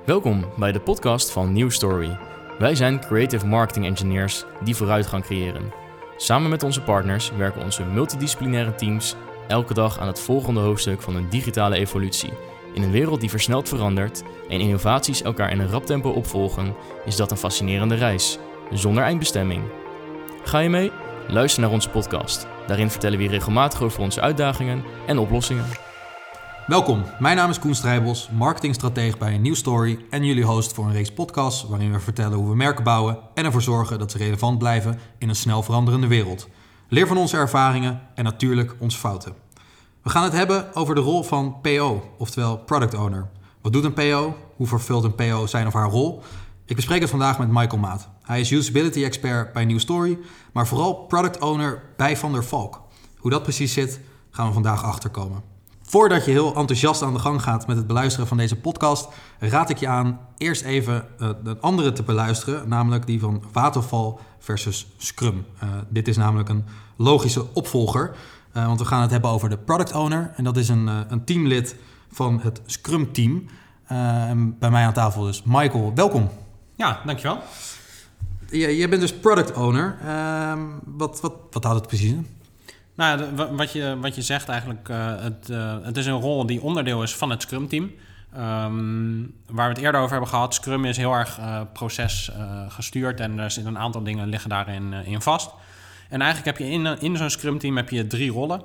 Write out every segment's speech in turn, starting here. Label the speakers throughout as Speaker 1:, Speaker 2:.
Speaker 1: Welkom bij de podcast van New Story. Wij zijn creative marketing engineers die vooruitgang creëren. Samen met onze partners werken onze multidisciplinaire teams elke dag aan het volgende hoofdstuk van een digitale evolutie. In een wereld die versneld verandert en innovaties elkaar in een rap tempo opvolgen, is dat een fascinerende reis, zonder eindbestemming. Ga je mee? Luister naar onze podcast. Daarin vertellen we je regelmatig over onze uitdagingen en oplossingen.
Speaker 2: Welkom, mijn naam is Koen Strijbos, marketingstratege bij New Story en jullie host voor een reeks podcasts waarin we vertellen hoe we merken bouwen en ervoor zorgen dat ze relevant blijven in een snel veranderende wereld. Leer van onze ervaringen en natuurlijk onze fouten. We gaan het hebben over de rol van PO, oftewel Product Owner. Wat doet een PO? Hoe vervult een PO zijn of haar rol? Ik bespreek het vandaag met Michael Maat. Hij is usability expert bij New Story, maar vooral Product Owner bij Van der Valk. Hoe dat precies zit, gaan we vandaag achterkomen. Voordat je heel enthousiast aan de gang gaat met het beluisteren van deze podcast, raad ik je aan eerst even een andere te beluisteren, namelijk die van Waterval versus Scrum. Dit is namelijk een logische opvolger, want we gaan het hebben over de Product Owner. En dat is een teamlid van het Scrum team. Bij mij aan tafel dus Michael, welkom.
Speaker 3: Ja, dankjewel.
Speaker 2: Jij bent dus Product Owner. Wat houdt het precies in?
Speaker 3: Nou, wat je zegt eigenlijk, het is een rol die onderdeel is van het Scrum-team. Waar we het eerder over hebben gehad, Scrum is heel erg procesgestuurd en er zitten een aantal dingen liggen daarin in vast. En eigenlijk heb je in zo'n Scrum-team heb je 3 rollen.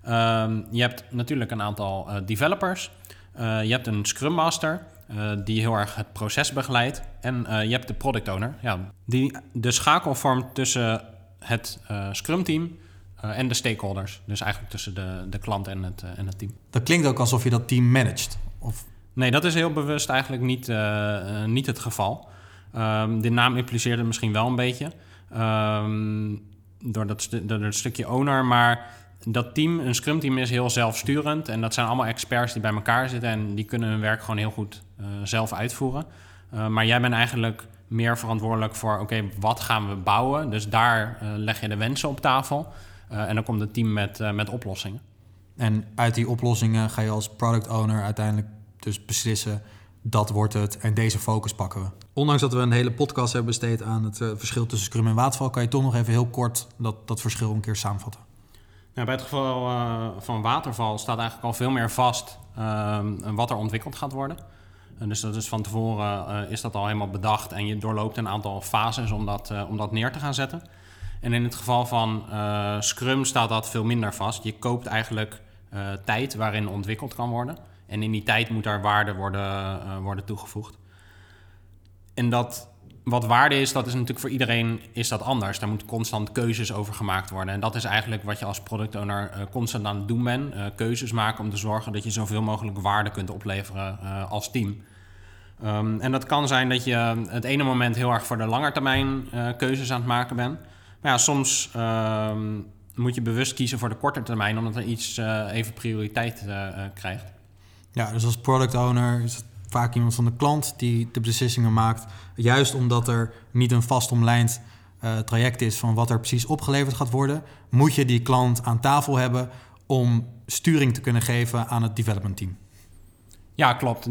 Speaker 3: Je hebt natuurlijk een aantal developers. Je hebt een Scrum Master die heel erg het proces begeleidt. En je hebt de Product Owner, die de schakel vormt tussen het Scrum-team en de stakeholders. Dus eigenlijk tussen de klant en het team.
Speaker 2: Dat klinkt ook alsof je dat team managt. Of...
Speaker 3: Nee, dat is heel bewust eigenlijk niet het geval. De naam impliceert het misschien wel een beetje. Door het stukje owner. Maar dat team, een Scrum team, is heel zelfsturend. En dat zijn allemaal experts die bij elkaar zitten. En die kunnen hun werk gewoon heel goed zelf uitvoeren. Maar jij bent eigenlijk meer verantwoordelijk voor... Oké, wat gaan we bouwen? Dus daar leg je de wensen op tafel. En dan komt het team met oplossingen.
Speaker 2: En uit die oplossingen ga je als product owner uiteindelijk dus beslissen... dat wordt het en deze focus pakken we. Ondanks dat we een hele podcast hebben besteed aan het verschil tussen Scrum en Waterval... kan je toch nog even heel kort dat verschil een keer samenvatten.
Speaker 3: Nou, bij het geval van Waterval staat eigenlijk al veel meer vast wat er ontwikkeld gaat worden. Dus dat is van tevoren is dat al helemaal bedacht en je doorloopt een aantal fases om dat neer te gaan zetten. En in het geval van Scrum staat dat veel minder vast. Je koopt eigenlijk tijd waarin ontwikkeld kan worden. En in die tijd moet daar waarde worden toegevoegd. En wat waarde is, dat is natuurlijk voor iedereen is dat anders. Daar moeten constant keuzes over gemaakt worden. En dat is eigenlijk wat je als product owner constant aan het doen bent. Keuzes maken om te zorgen dat je zoveel mogelijk waarde kunt opleveren als team. En dat kan zijn dat je het ene moment heel erg voor de langetermijn keuzes aan het maken bent. Maar ja, soms moet je bewust kiezen voor de korte termijn... omdat er iets even prioriteit krijgt.
Speaker 2: Ja, dus als product owner is het vaak iemand van de klant die de beslissingen maakt. Juist omdat er niet een vast omlijnd traject is van wat er precies opgeleverd gaat worden... moet je die klant aan tafel hebben om sturing te kunnen geven aan het development team.
Speaker 3: Ja, klopt.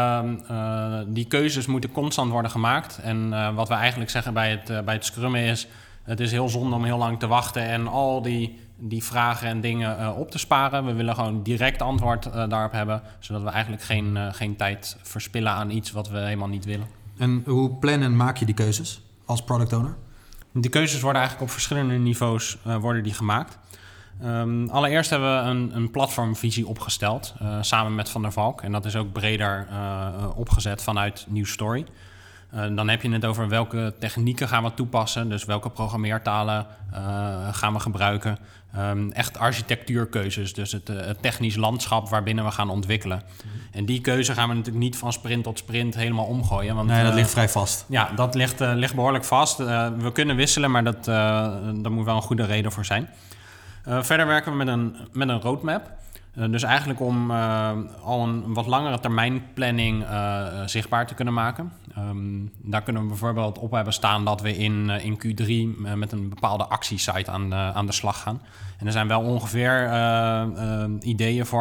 Speaker 3: Die keuzes moeten constant worden gemaakt. En wat we eigenlijk zeggen bij het scrummen is... Het is heel zonde om heel lang te wachten en al die vragen en dingen op te sparen. We willen gewoon direct antwoord daarop hebben, zodat we eigenlijk geen tijd verspillen aan iets wat we helemaal niet willen.
Speaker 2: En hoe plan en maak je die keuzes als product owner?
Speaker 3: Die keuzes worden eigenlijk op verschillende niveaus worden die gemaakt. Allereerst hebben we een platformvisie opgesteld, samen met Van der Valk. En dat is ook breder opgezet vanuit New Story. Dan heb je het over welke technieken gaan we toepassen. Dus welke programmeertalen gaan we gebruiken. Echt architectuurkeuzes. Dus het technisch landschap waarbinnen we gaan ontwikkelen. En die keuze gaan we natuurlijk niet van sprint tot sprint helemaal omgooien. Want,
Speaker 2: nee, dat ligt vrij vast.
Speaker 3: Ja, dat ligt behoorlijk vast. We kunnen wisselen, maar daar moet wel een goede reden voor zijn. Verder werken we met een roadmap. Dus eigenlijk om al een wat langere termijn planning zichtbaar te kunnen maken. Daar kunnen we bijvoorbeeld op hebben staan dat we in Q3 met een bepaalde actiesite aan de slag gaan. En er zijn wel ongeveer ideeën voor.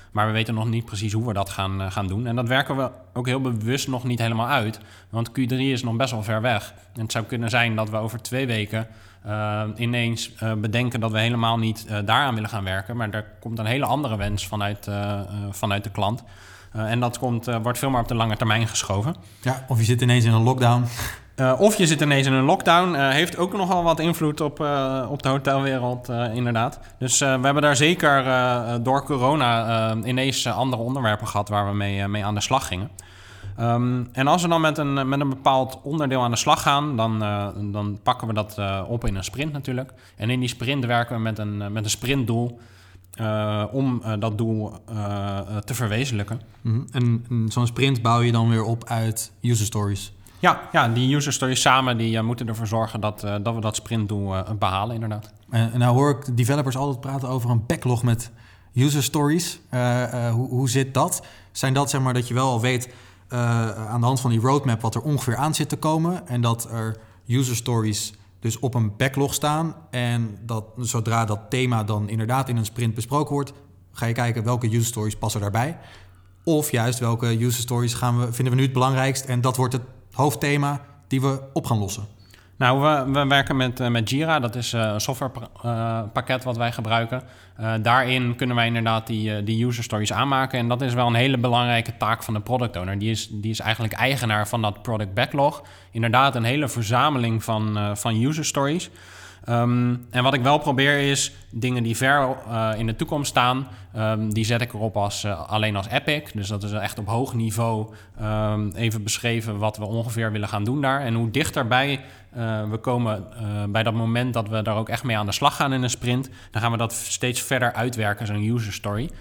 Speaker 3: Maar we weten nog niet precies hoe we dat gaan doen. En dat werken we ook heel bewust nog niet helemaal uit. Want Q3 is nog best wel ver weg. En het zou kunnen zijn dat we over 2 weken ineens bedenken dat we helemaal niet daaraan willen gaan werken. Maar er komt een hele andere wens vanuit de klant. En dat wordt veel meer op de lange termijn geschoven.
Speaker 2: Ja, of je zit ineens in een lockdown.
Speaker 3: Of je zit ineens in een lockdown. Heeft ook nogal wat invloed op de hotelwereld, inderdaad. Dus we hebben daar zeker door corona ineens andere onderwerpen gehad waar we mee aan de slag gingen. En als we dan met een bepaald onderdeel aan de slag gaan, dan pakken we dat op in een sprint natuurlijk. En in die sprint werken we met een sprintdoel om dat doel te verwezenlijken.
Speaker 2: Mm-hmm. En zo'n sprint bouw je dan weer op uit user stories.
Speaker 3: Ja, die user stories samen die moeten ervoor zorgen dat we dat sprintdoel behalen, inderdaad.
Speaker 2: En nou hoor ik developers altijd praten over een backlog met user stories. Hoe zit dat? Zijn dat zeg maar dat je wel al weet aan de hand van die roadmap wat er ongeveer aan zit te komen en dat er user stories dus op een backlog staan en dat zodra dat thema dan inderdaad in een sprint besproken wordt, ga je kijken welke user stories passen daarbij. Of juist welke user stories vinden we nu het belangrijkst en dat wordt het hoofdthema die we op gaan lossen.
Speaker 3: Nou, we werken met Jira. Dat is een softwarepakket wat wij gebruiken. Daarin kunnen wij inderdaad die user stories aanmaken. En dat is wel een hele belangrijke taak van de product owner. Die is eigenlijk eigenaar van dat product backlog. Inderdaad een hele verzameling van user stories. En wat ik wel probeer is dingen die ver in de toekomst staan, die zet ik erop alleen als epic. Dus dat is echt op hoog niveau even beschreven wat we ongeveer willen gaan doen daar. En hoe dichterbij we komen bij dat moment dat we daar ook echt mee aan de slag gaan in een sprint, dan gaan we dat steeds verder uitwerken, zo'n user story.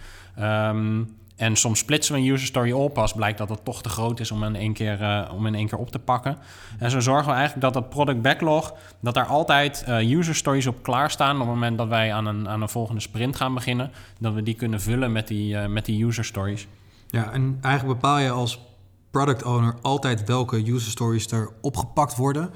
Speaker 3: En soms splitsen we een user story op als blijkt dat het toch te groot is om in één keer op te pakken. En zo zorgen we eigenlijk dat product backlog, dat daar altijd user stories op klaarstaan op het moment dat wij aan een volgende sprint gaan beginnen. Dat we die kunnen vullen met die user stories.
Speaker 2: Ja, en eigenlijk bepaal je als product owner altijd welke user stories er opgepakt worden.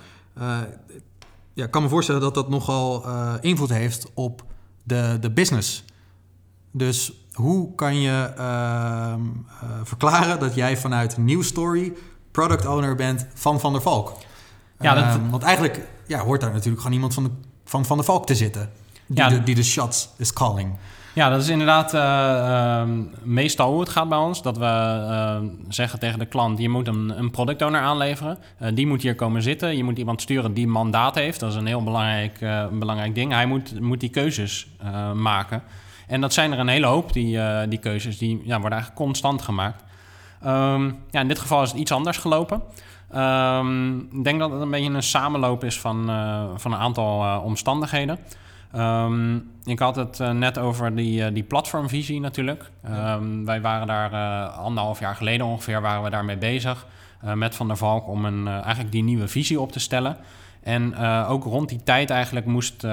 Speaker 2: Ik kan me voorstellen dat dat nogal invloed heeft op de business. Dus hoe kan je verklaren dat jij vanuit New Story product owner bent van der Valk? Ja, want eigenlijk hoort daar natuurlijk gewoon iemand van der Valk te zitten. Die de shots is calling.
Speaker 3: Ja, dat is inderdaad meestal hoe het gaat bij ons. Dat we zeggen tegen de klant, je moet een product owner aanleveren. Die moet hier komen zitten. Je moet iemand sturen die mandaat heeft. Dat is een heel belangrijk ding. Hij moet die keuzes maken. En dat zijn er een hele hoop, die keuzes. Die worden eigenlijk constant gemaakt. In dit geval is het iets anders gelopen. Ik denk dat het een beetje een samenloop is van een aantal omstandigheden. Ik had het net over die platformvisie natuurlijk. Wij waren daar 1,5 jaar geleden ongeveer waren we daarmee bezig met Van der Valk om eigenlijk die nieuwe visie op te stellen. En ook rond die tijd eigenlijk moest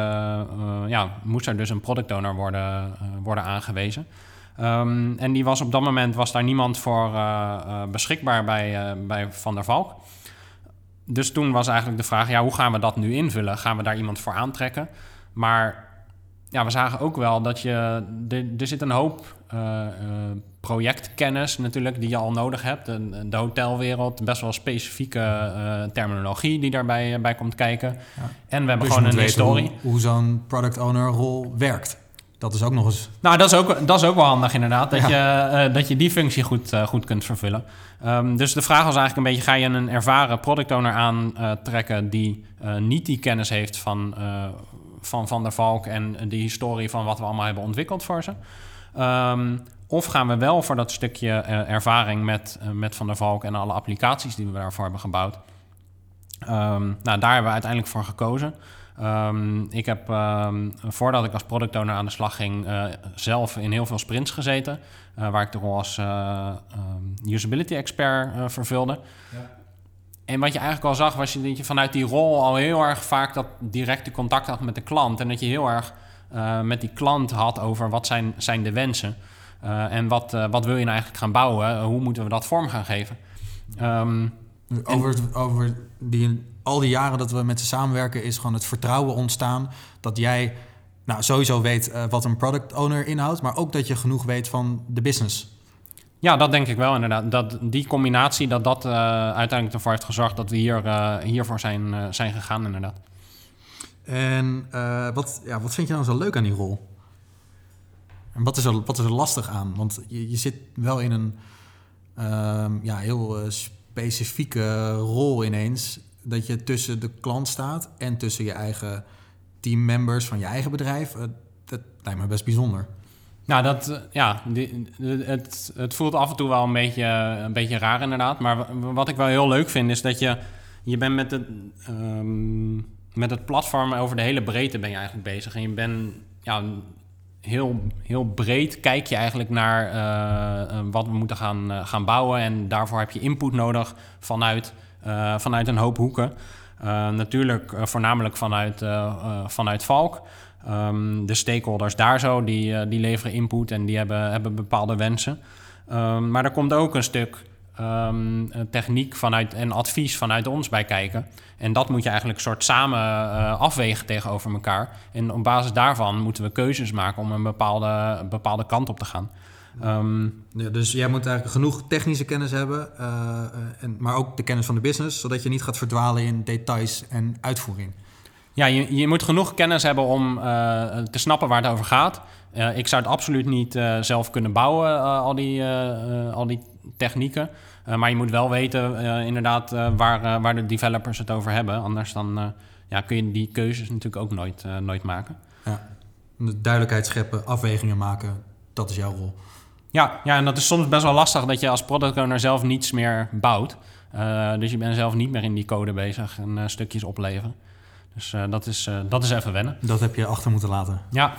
Speaker 3: er dus een product owner worden aangewezen. En die op dat moment was daar niemand voor beschikbaar bij Van der Valk. Dus toen was eigenlijk de vraag, hoe gaan we dat nu invullen? Gaan we daar iemand voor aantrekken? Maar we zagen ook wel dat er zit een hoop projectkennis natuurlijk die je al nodig hebt. De hotelwereld, best wel specifieke terminologie die daarbij komt kijken. Ja. En we hebben
Speaker 2: dus
Speaker 3: gewoon een historie.
Speaker 2: Hoe zo'n product owner rol werkt. Dat is ook nog eens...
Speaker 3: Nou, dat is ook wel handig inderdaad. Dat je die functie goed kunt vervullen. Dus de vraag was eigenlijk een beetje, ga je een ervaren product owner aantrekken die niet die kennis heeft van der Valk en de historie van wat we allemaal hebben ontwikkeld voor ze? Of gaan we wel voor dat stukje ervaring met Van der Valk en alle applicaties die we daarvoor hebben gebouwd? Daar hebben we uiteindelijk voor gekozen. Ik heb, voordat ik als product owner aan de slag ging, zelf in heel veel sprints gezeten. Waar ik de rol als usability expert vervulde. Ja. En wat je eigenlijk al zag, was dat je vanuit die rol al heel erg vaak dat directe contact had met de klant. En dat je heel erg met die klant had over wat zijn de wensen. En wat wil je nou eigenlijk gaan bouwen? Hoe moeten we dat vorm gaan geven?
Speaker 2: Over al die jaren dat we met ze samenwerken is gewoon het vertrouwen ontstaan dat jij nou, sowieso weet wat een product owner inhoudt, maar ook dat je genoeg weet van de business.
Speaker 3: Ja, dat denk ik wel inderdaad. Dat die combinatie, dat uiteindelijk ervoor heeft gezorgd dat we hiervoor zijn gegaan inderdaad.
Speaker 2: En wat vind je nou zo leuk aan die rol? En wat is er lastig aan? Want je zit wel in een heel specifieke rol ineens, dat je tussen de klant staat en tussen je eigen teammembers van je eigen bedrijf. Dat lijkt me best bijzonder.
Speaker 3: Nou, het voelt af en toe wel een beetje raar inderdaad. Maar wat ik wel heel leuk vind is dat je bent met het platform over de hele breedte ben je eigenlijk bezig. En je bent heel, heel breed kijk je eigenlijk naar wat we moeten gaan bouwen. En daarvoor heb je input nodig vanuit een hoop hoeken. Natuurlijk voornamelijk vanuit Valk. De stakeholders daar zo, die leveren input en die hebben bepaalde wensen. Maar er komt ook een stuk techniek en advies vanuit ons bij kijken. En dat moet je eigenlijk soort samen afwegen tegenover elkaar. En op basis daarvan moeten we keuzes maken om een bepaalde kant op te gaan.
Speaker 2: Dus jij moet eigenlijk genoeg technische kennis hebben, maar ook de kennis van de business, zodat je niet gaat verdwalen in details en uitvoering.
Speaker 3: Ja, je moet genoeg kennis hebben om te snappen waar het over gaat. Ik zou het absoluut niet zelf kunnen bouwen, al die technieken. Maar je moet wel weten inderdaad waar de developers het over hebben. Anders dan kun je die keuzes natuurlijk ook nooit maken.
Speaker 2: Ja, duidelijkheid scheppen, afwegingen maken, dat is jouw rol.
Speaker 3: Ja, en dat is soms best wel lastig dat je als product owner zelf niets meer bouwt. Dus je bent zelf niet meer in die code bezig en stukjes opleveren. Dus dat is even wennen.
Speaker 2: Dat heb je achter moeten laten.
Speaker 3: Ja.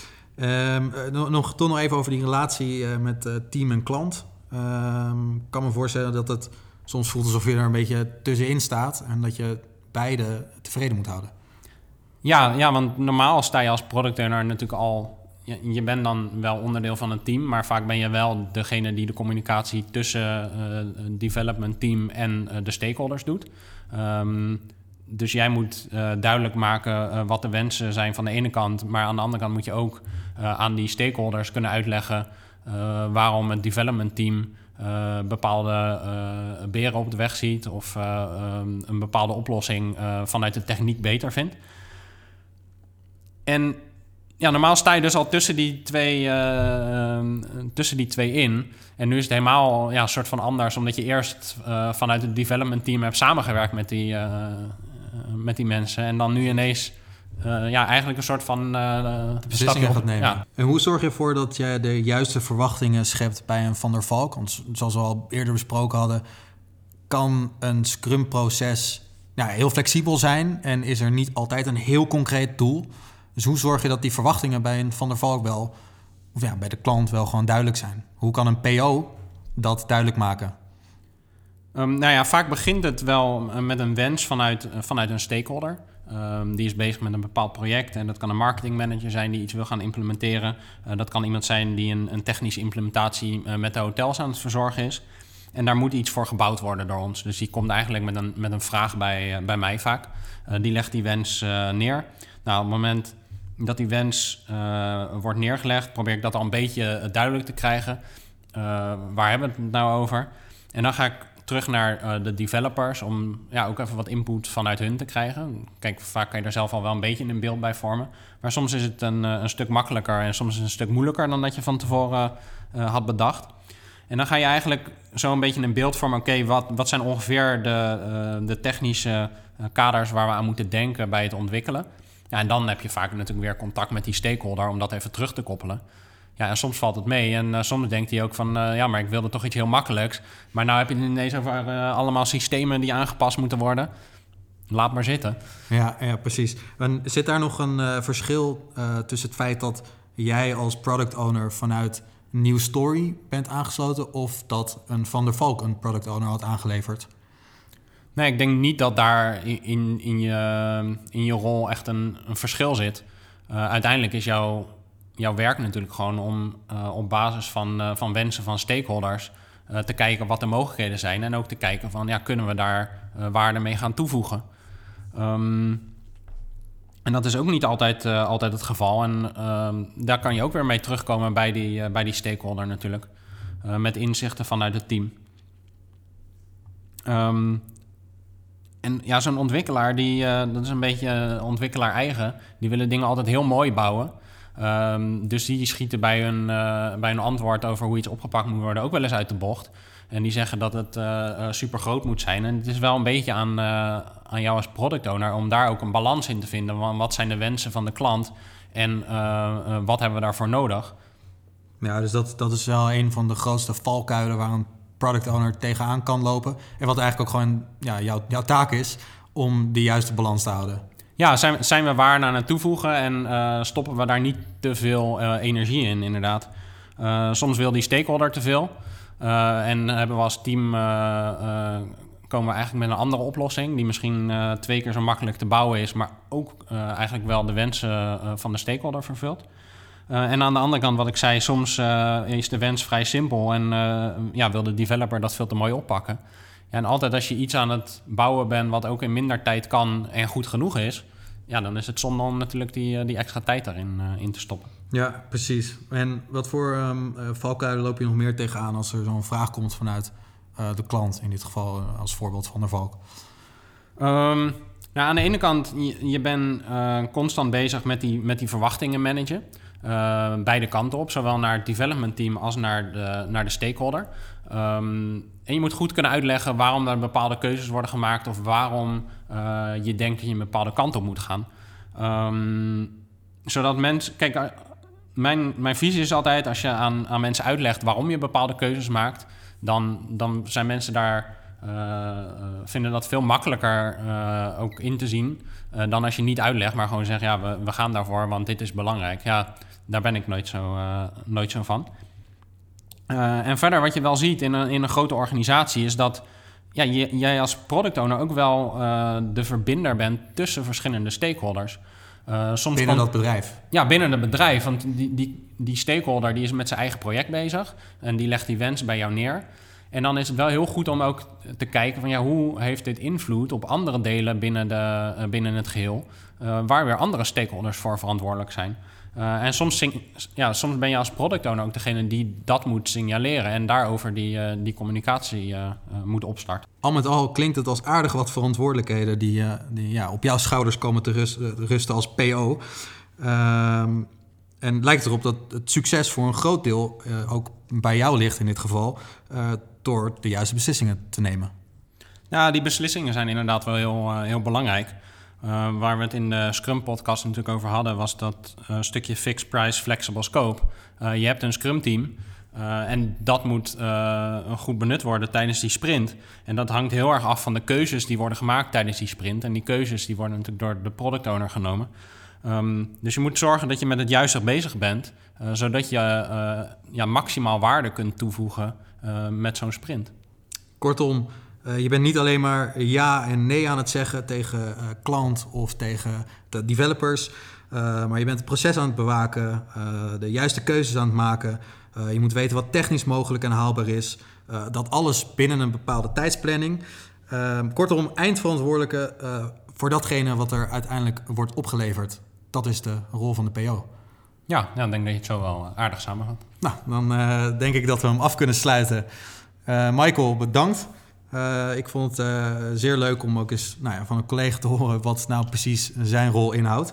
Speaker 2: Toch nog even over die relatie met team en klant. Ik kan me voorstellen dat het soms voelt alsof je er een beetje tussenin staat en dat je beide tevreden moet houden.
Speaker 3: Ja, want normaal sta je als product owner natuurlijk al... Je bent dan wel onderdeel van een team, maar vaak ben je wel degene die de communicatie tussen het development team en de stakeholders doet. Dus jij moet duidelijk maken wat de wensen zijn van de ene kant, maar aan de andere kant moet je ook aan die stakeholders kunnen uitleggen waarom het development team bepaalde beren op de weg ziet of een bepaalde oplossing vanuit de techniek beter vindt. En ja, normaal sta je dus al tussen die twee in. En nu is het helemaal een soort van anders, omdat je eerst vanuit het development team hebt samengewerkt met die mensen. En dan nu ineens eigenlijk een soort van
Speaker 2: beslissingen gaat nemen.
Speaker 3: Ja.
Speaker 2: En hoe zorg je ervoor dat je de juiste verwachtingen schept bij een Van der Valk? Want zoals we al eerder besproken hadden, kan een Scrum-proces heel flexibel zijn en is er niet altijd een heel concreet doel. Dus hoe zorg je dat die verwachtingen bij een Van der Valk bij de klant wel gewoon duidelijk zijn? Hoe kan een PO dat duidelijk maken?
Speaker 3: Vaak begint het wel met een wens vanuit een stakeholder. Die is bezig met een bepaald project en dat kan een marketingmanager zijn die iets wil gaan implementeren. Dat kan iemand zijn die een technische implementatie met de hotels aan het verzorgen is. En daar moet iets voor gebouwd worden door ons. Dus die komt eigenlijk met een vraag bij mij vaak. Die legt die wens neer. Nou, op het moment dat die wens wordt neergelegd, probeer ik dat al een beetje duidelijk te krijgen. Waar hebben we het nou over? En dan ga ik terug naar de developers om ook even wat input vanuit hun te krijgen. Kijk, vaak kan je er zelf al wel een beetje een beeld bij vormen. Maar soms is het een stuk makkelijker en soms is het een stuk moeilijker dan dat je van tevoren had bedacht. En dan ga je eigenlijk zo een beetje een beeld vormen. Oké, wat zijn ongeveer de technische kaders waar we aan moeten denken bij het ontwikkelen? Ja, en dan heb je vaak natuurlijk weer contact met die stakeholder om dat even terug te koppelen. Ja, en soms valt het mee en soms denkt hij ook van... maar ik wilde toch iets heel makkelijks. Maar nou heb je het ineens over allemaal systemen die aangepast moeten worden. Laat maar zitten.
Speaker 2: Ja, precies. En zit daar nog een verschil tussen het feit dat jij als product owner vanuit New Story bent aangesloten of dat een Van der Valk een product owner had aangeleverd?
Speaker 3: Nee, ik denk niet dat daar in je rol echt een verschil zit. Uiteindelijk is jouw werk natuurlijk gewoon om op basis van wensen van stakeholders te kijken wat de mogelijkheden zijn. En ook te kijken van, kunnen we daar waarde mee gaan toevoegen? En dat is ook niet altijd het geval. En daar kan je ook weer mee terugkomen bij die stakeholder natuurlijk. Met inzichten vanuit het team. En ja, zo'n ontwikkelaar, dat is een beetje ontwikkelaar eigen. Die willen dingen altijd heel mooi bouwen. Dus die schieten bij een antwoord over hoe iets opgepakt moet worden ook wel eens uit de bocht. En die zeggen dat het super groot moet zijn. En het is wel een beetje aan jou als product owner om daar ook een balans in te vinden. Want wat zijn de wensen van de klant en wat hebben we daarvoor nodig?
Speaker 2: Ja, dus dat is wel een van de grootste valkuilen waar een product owner tegenaan kan lopen. En wat eigenlijk ook gewoon jouw taak is om de juiste balans te houden.
Speaker 3: Ja, zijn we waar aan het toevoegen en stoppen we daar niet te veel energie in, inderdaad. Soms wil die stakeholder te veel. En hebben we als team komen we eigenlijk met een andere oplossing die misschien 2 keer zo makkelijk te bouwen is, maar ook eigenlijk wel de wensen van de stakeholder vervult. En aan de andere kant, wat ik zei, soms is de wens vrij simpel en wil de developer dat veel te mooi oppakken. Ja, en altijd als je iets aan het bouwen bent wat ook in minder tijd kan en goed genoeg is, ja, dan is het zonde om natuurlijk die extra tijd daarin in te stoppen.
Speaker 2: Ja, precies. En wat voor valkuilen loop je nog meer tegenaan als er zo'n vraag komt vanuit de klant, in dit geval als voorbeeld van der Valk?
Speaker 3: Aan de ene kant, je bent constant bezig met die verwachtingen managen. Beide kanten op, zowel naar het development team als naar de stakeholder. En je moet goed kunnen uitleggen waarom er bepaalde keuzes worden gemaakt of waarom je denkt dat je een bepaalde kant op moet gaan. Zodat mensen... Kijk, mijn visie is altijd, als je aan mensen uitlegt waarom je bepaalde keuzes maakt, dan zijn mensen daar... vinden dat veel makkelijker ook in te zien dan als je niet uitlegt, maar gewoon zegt, ja, we gaan daarvoor, want dit is belangrijk. Ja, daar ben ik nooit zo van. En verder, wat je wel ziet in een grote organisatie, is dat jij als product owner ook wel de verbinder bent tussen verschillende stakeholders.
Speaker 2: Binnen dat bedrijf?
Speaker 3: Ja, binnen het bedrijf. Want die stakeholder die is met zijn eigen project bezig en die legt die wens bij jou neer. En dan is het wel heel goed om ook te kijken van hoe heeft dit invloed op andere delen binnen het geheel, waar weer andere stakeholders voor verantwoordelijk zijn. En soms ben je als product owner ook degene die dat moet signaleren en daarover die communicatie moet opstarten.
Speaker 2: Al met al klinkt het als aardig wat verantwoordelijkheden die op jouw schouders komen te rusten als PO. En het lijkt erop dat het succes voor een groot deel ook bij jou ligt in dit geval, door de juiste beslissingen te nemen.
Speaker 3: Ja, die beslissingen zijn inderdaad wel heel belangrijk. Waar we het in de Scrum-podcast natuurlijk over hadden, was dat stukje fixed price, flexible scope. Je hebt een Scrum-team en dat moet goed benut worden tijdens die sprint. En dat hangt heel erg af van de keuzes die worden gemaakt tijdens die sprint. En die keuzes die worden natuurlijk door de product owner genomen. Dus je moet zorgen dat je met het juiste bezig bent, zodat je maximaal waarde kunt toevoegen met zo'n sprint.
Speaker 2: Kortom, je bent niet alleen maar ja en nee aan het zeggen tegen klant of tegen de developers, maar je bent het proces aan het bewaken, de juiste keuzes aan het maken. Je moet weten wat technisch mogelijk en haalbaar is. Dat alles binnen een bepaalde tijdsplanning. Kortom, eindverantwoordelijke voor datgene wat er uiteindelijk wordt opgeleverd. Dat is de rol van de PO.
Speaker 3: Ja, ik denk dat je het zo wel aardig samenvat.
Speaker 2: Nou, dan denk ik dat we hem af kunnen sluiten. Michael, bedankt. Ik vond het zeer leuk om ook eens van een collega te horen wat nou precies zijn rol inhoudt.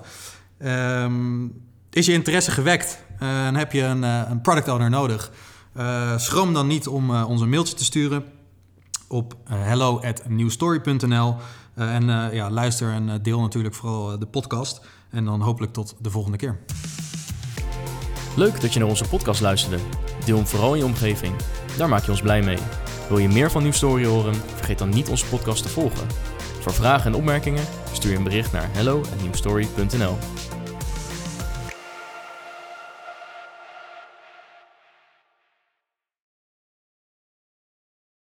Speaker 2: Is je interesse gewekt en heb je een product owner nodig? Schroom dan niet om ons een mailtje te sturen op hello@newstory.nl. Luister en deel natuurlijk vooral de podcast. En dan hopelijk tot de volgende keer.
Speaker 1: Leuk dat je naar onze podcast luisterde. Deel hem vooral in je omgeving. Daar maak je ons blij mee. Wil je meer van New Story horen? Vergeet dan niet onze podcast te volgen. Voor vragen en opmerkingen stuur je een bericht naar hello@newstory.nl.